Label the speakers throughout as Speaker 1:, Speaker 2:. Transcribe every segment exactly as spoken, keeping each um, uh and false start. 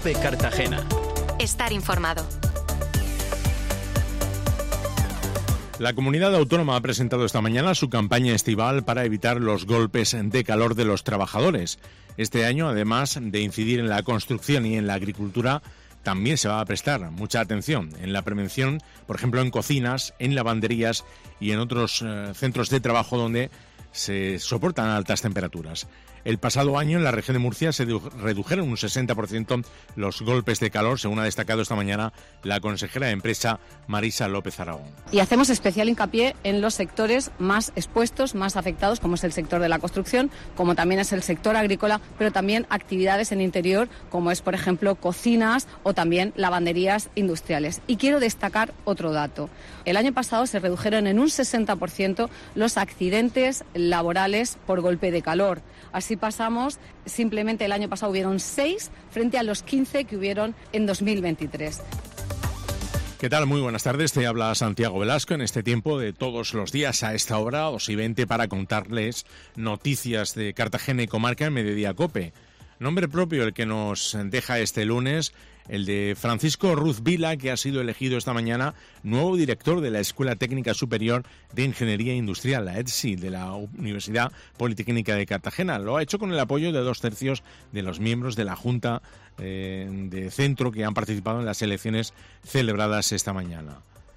Speaker 1: COPE Cartagena.
Speaker 2: Estar informado.
Speaker 3: La comunidad autónoma ha presentado esta mañana su campaña estival para evitar los golpes de calor de los trabajadores. Este año, además de incidir en la construcción y en la agricultura, también se va a prestar mucha atención en la prevención, por ejemplo, en cocinas, en lavanderías y en otros eh, centros de trabajo donde se soportan altas temperaturas. El pasado año en la región de Murcia se redujeron un sesenta por ciento los golpes de calor, según ha destacado esta mañana la consejera de Empresa, Marisa López Aragón.
Speaker 4: Y hacemos especial hincapié en los sectores más expuestos, más afectados, como es el sector de la construcción, como también es el sector agrícola, pero también actividades en interior, como es, por ejemplo, cocinas o también lavanderías industriales. Y quiero destacar otro dato. El año pasado se redujeron en un sesenta por ciento los accidentes laborales por golpe de calor. Así pasamos, simplemente el año pasado hubieron seis frente a los quince que hubieron en dos mil veintitrés.
Speaker 3: ¿Qué tal? Muy buenas tardes, te habla Santiago Velasco en este tiempo de todos los días a esta hora, dos y veinte, para contarles noticias de Cartagena y comarca en Mediodía COPE. Nombre propio el que nos deja este lunes, el de Francisco Ruz Vila, que ha sido elegido esta mañana nuevo director de la Escuela Técnica Superior de Ingeniería Industrial, la E T S I, de la Universidad Politécnica de Cartagena. Lo ha hecho con el apoyo de dos tercios de los miembros de la Junta eh, de Centro que han participado en las elecciones celebradas esta mañana.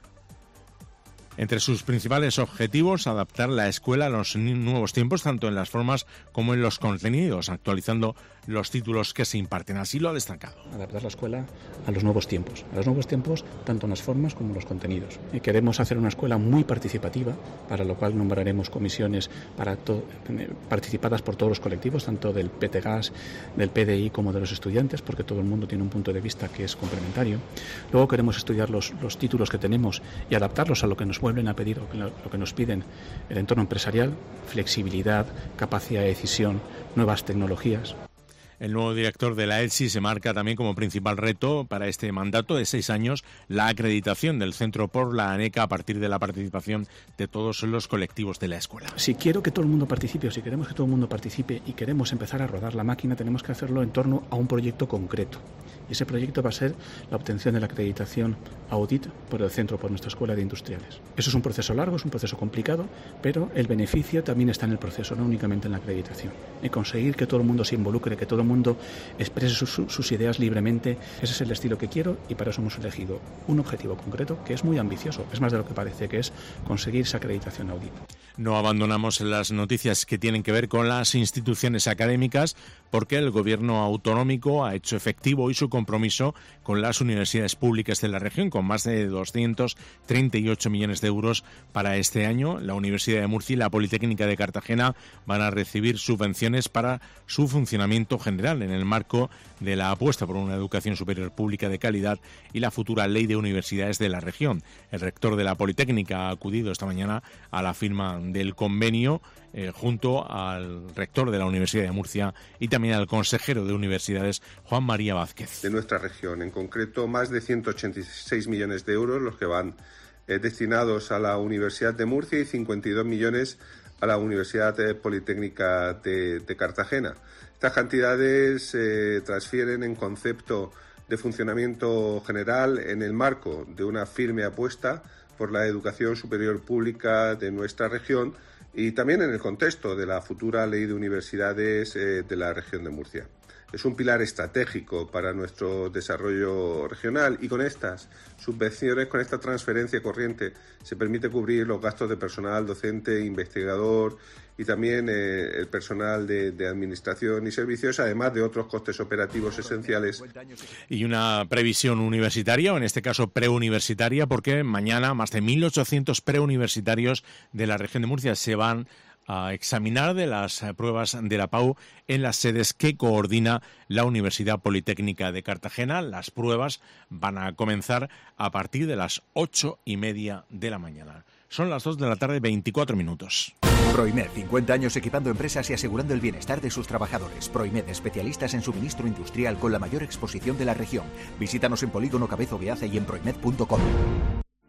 Speaker 3: Entre sus principales objetivos, adaptar la escuela a los nuevos tiempos, tanto en las formas como en los contenidos, actualizando los títulos que se imparten. Así lo ha destacado.
Speaker 5: Adaptar la escuela a los nuevos tiempos, a los nuevos tiempos tanto en las formas como en los contenidos. Y queremos hacer una escuela muy participativa, para lo cual nombraremos comisiones para to- participadas por todos los colectivos, tanto del P T G A S, del P D I como de los estudiantes, porque todo el mundo tiene un punto de vista que es complementario. Luego queremos estudiar los, los títulos que tenemos y adaptarlos a lo que nos vuelven a pedir o que lo, lo que nos piden el entorno empresarial, flexibilidad, capacidad de decisión, nuevas tecnologías.
Speaker 3: El nuevo director de la E T S I se marca también como principal reto para este mandato de seis años la acreditación del centro por la ANECA a partir de la participación de todos los colectivos de la escuela.
Speaker 5: Si quiero que todo el mundo participe o si queremos que todo el mundo participe y queremos empezar a rodar la máquina, tenemos que hacerlo en torno a un proyecto concreto. Y ese proyecto va a ser la obtención de la acreditación Audit por el centro, por nuestra Escuela de Industriales. Eso es un proceso largo, es un proceso complicado, pero el beneficio también está en el proceso, no únicamente en la acreditación. Y conseguir que todo el mundo se involucre, que todo el mundo exprese sus, sus ideas libremente, ese es el estilo que quiero y para eso hemos elegido un objetivo concreto que es muy ambicioso, es más de lo que parece, que es conseguir esa acreditación Audit.
Speaker 3: No abandonamos las noticias que tienen que ver con las instituciones académicas porque el gobierno autonómico ha hecho efectivo hoy su compromiso con las universidades públicas de la región, con más de doscientos treinta y ocho millones de euros para este año. La Universidad de Murcia y la Politécnica de Cartagena van a recibir subvenciones para su funcionamiento general en el marco de la apuesta por una educación superior pública de calidad y la futura ley de universidades de la región. El rector de la Politécnica ha acudido esta mañana a la firma del convenio eh, junto al rector de la Universidad de Murcia y también al consejero de universidades, Juan María Vázquez.
Speaker 6: De nuestra región, en concreto más de ciento ochenta y seis millones de euros los que van eh, destinados a la Universidad de Murcia y cincuenta y dos millones a la Universidad Politécnica de, de Cartagena. Estas cantidades se eh, transfieren en concepto de funcionamiento general en el marco de una firme apuesta por la educación superior pública de nuestra región y también en el contexto de la futura ley de universidades eh, de la región de Murcia. Es un pilar estratégico para nuestro desarrollo regional y con estas subvenciones, con esta transferencia corriente, se permite cubrir los gastos de personal docente, investigador y también eh, el personal de, de administración y servicios, además de otros costes operativos esenciales.
Speaker 3: Y una previsión universitaria, o en este caso preuniversitaria, porque mañana más de mil ochocientos preuniversitarios de la región de Murcia se van a examinar de las pruebas de la P A U en las sedes que coordina la Universidad Politécnica de Cartagena. Las pruebas van a comenzar a partir de las ocho y media de la mañana. Son las dos de la tarde, veinticuatro minutos.
Speaker 7: Proimed, cincuenta años equipando empresas y asegurando el bienestar de sus trabajadores. Proimed, especialistas en suministro industrial con la mayor exposición de la región. Visítanos en Polígono Cabezo Beace y en proimed punto com.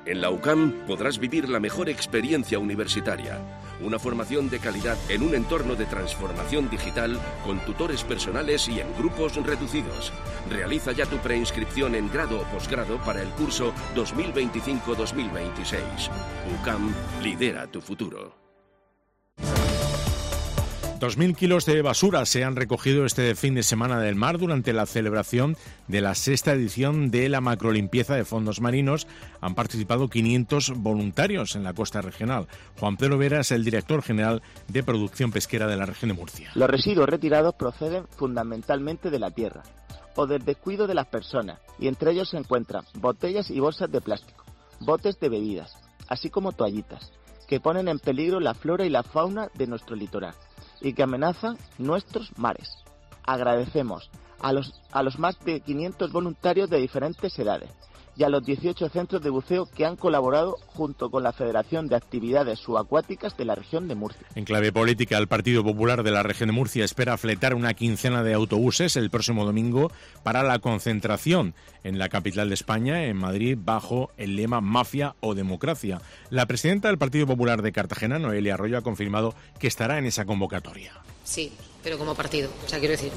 Speaker 1: En la U C A M podrás vivir la mejor experiencia universitaria. Una formación de calidad en un entorno de transformación digital con tutores personales y en grupos reducidos. Realiza ya tu preinscripción en grado o posgrado para el curso dos mil veinticinco dos mil veintiséis. U C A M lidera tu futuro.
Speaker 3: Dos mil kilos de basura se han recogido este fin de semana del mar durante la celebración de la sexta edición de la macrolimpieza de fondos marinos. Han participado quinientos voluntarios en la costa regional. Juan Pedro Vera es el director general de producción pesquera de la región de Murcia.
Speaker 2: Los residuos retirados proceden fundamentalmente de la tierra o del descuido de las personas, y entre ellos se encuentran botellas y bolsas de plástico, botes de bebidas, así como toallitas, que ponen en peligro la flora y la fauna de nuestro litoral y que amenazan nuestros mares. Agradecemos a los, a los más de quinientos voluntarios de diferentes edades y a los dieciocho centros de buceo que han colaborado junto con la Federación de Actividades Subacuáticas de la región de Murcia.
Speaker 3: En clave política, el Partido Popular de la región de Murcia espera fletar una quincena de autobuses el próximo domingo para la concentración en la capital de España, en Madrid, bajo el lema Mafia o Democracia. La presidenta del Partido Popular de Cartagena, Noelia Arroyo, ha confirmado que estará en esa convocatoria.
Speaker 8: Sí, pero como partido, o sea, quiero decir,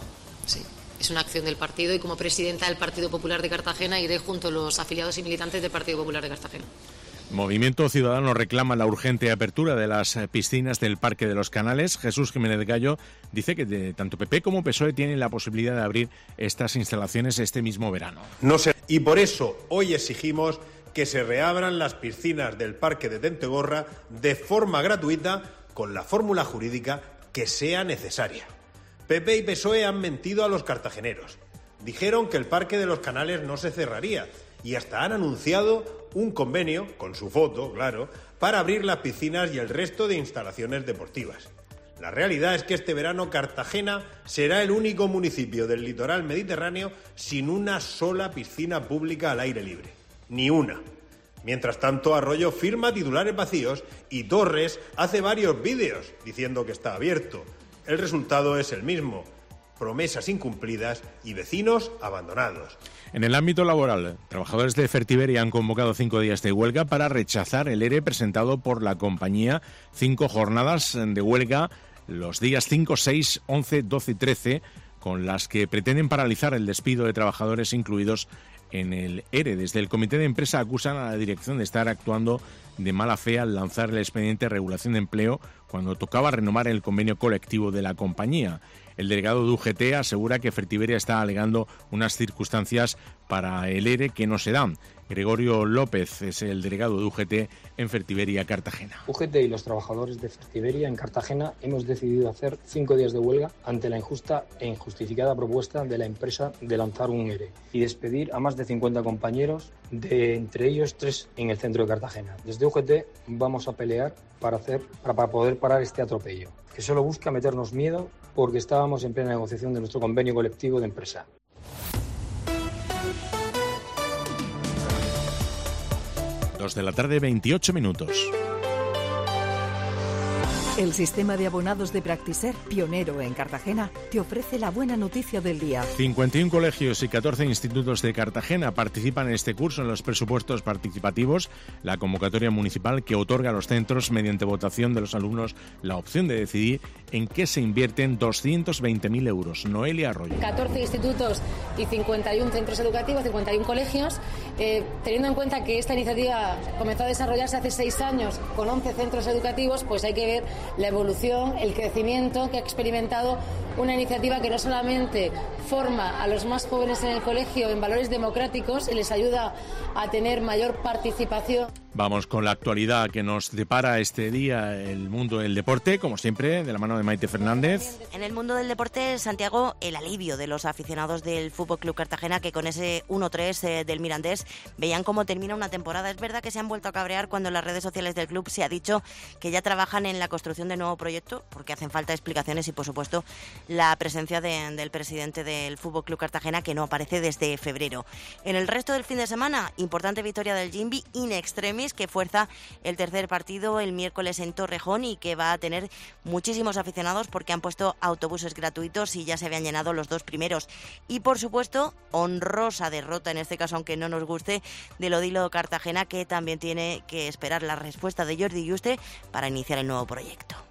Speaker 8: sí. Es una acción del partido y como presidenta del Partido Popular de Cartagena iré junto a los afiliados y militantes del Partido Popular de Cartagena.
Speaker 3: Movimiento Ciudadano reclama la urgente apertura de las piscinas del Parque de los Canales. Jesús Jiménez Gallo dice que de, tanto P P como P S O E tienen la posibilidad de abrir estas instalaciones este mismo verano.
Speaker 9: No sé. Y por eso hoy exigimos que se reabran las piscinas del Parque de Tentegorra de forma gratuita con la fórmula jurídica que sea necesaria. P P y P S O E han mentido a los cartageneros. Dijeron que el Parque de los Canales no se cerraría y hasta han anunciado un convenio, con su foto, claro, para abrir las piscinas y el resto de instalaciones deportivas. La realidad es que este verano Cartagena será el único municipio del litoral mediterráneo sin una sola piscina pública al aire libre. Ni una. Mientras tanto, Arroyo firma titulares vacíos y Torres hace varios vídeos diciendo que está abierto. El resultado es el mismo: promesas incumplidas y vecinos abandonados.
Speaker 3: En el ámbito laboral, trabajadores de Fertiberia han convocado cinco días de huelga para rechazar el ERE presentado por la compañía. Cinco jornadas de huelga los días cinco, seis, once, doce y trece, con las que pretenden paralizar el despido de trabajadores incluidos en el ERE. Desde el comité de empresa acusan a la dirección de estar actuando de mala fe al lanzar el expediente de regulación de empleo cuando tocaba renovar el convenio colectivo de la compañía. El delegado de U G T asegura que Fertiberia está alegando unas circunstancias para el ERE que no se dan. Gregorio López es el delegado de U G T en Fertiberia Cartagena.
Speaker 10: U G T y los trabajadores de Fertiberia en Cartagena hemos decidido hacer cinco días de huelga ante la injusta e injustificada propuesta de la empresa de lanzar un ERE y despedir a más de cincuenta compañeros, de entre ellos tres en el centro de Cartagena. Desde U G T vamos a pelear para, hacer, para, para poder parar este atropello, que solo busca meternos miedo porque estábamos en plena negociación de nuestro convenio colectivo de empresa.
Speaker 3: Dos de la tarde, veintiocho minutos.
Speaker 11: El sistema de abonados de Practiser, pionero en Cartagena, te ofrece la buena noticia del día.
Speaker 3: cincuenta y uno colegios y catorce institutos de Cartagena participan en este curso en los presupuestos participativos, la convocatoria municipal que otorga a los centros, mediante votación de los alumnos, la opción de decidir en qué se invierten doscientos veinte mil euros. Noelia Arroyo.
Speaker 8: catorce institutos y cincuenta y uno centros educativos, cincuenta y uno colegios. Eh, teniendo en cuenta que esta iniciativa comenzó a desarrollarse hace seis años con once centros educativos, pues hay que ver la evolución, el crecimiento que ha experimentado una iniciativa que no solamente forma a los más jóvenes en el colegio en valores democráticos y les ayuda a tener mayor participación.
Speaker 3: Vamos con la actualidad que nos depara este día el mundo del deporte, como siempre, de la mano de Maite Fernández.
Speaker 12: En el mundo del deporte, Santiago, el alivio de los aficionados del F C Cartagena, que con ese uno tres eh, del Mirandés veían cómo termina una temporada. Es verdad que se han vuelto a cabrear cuando en las redes sociales del club se ha dicho que ya trabajan en la construcción de nuevo proyecto, porque hacen falta explicaciones y, por supuesto, la presencia de, del presidente del F C Cartagena, que no aparece desde febrero. En el resto del fin de semana, importante victoria del Jimby in extremis Remis, que fuerza el tercer partido el miércoles en Torrejón y que va a tener muchísimos aficionados porque han puesto autobuses gratuitos y ya se habían llenado los dos primeros. Y por supuesto, honrosa derrota, en este caso aunque no nos guste, del Odilo Cartagena, que también tiene que esperar la respuesta de Jordi Yuste para iniciar el nuevo proyecto.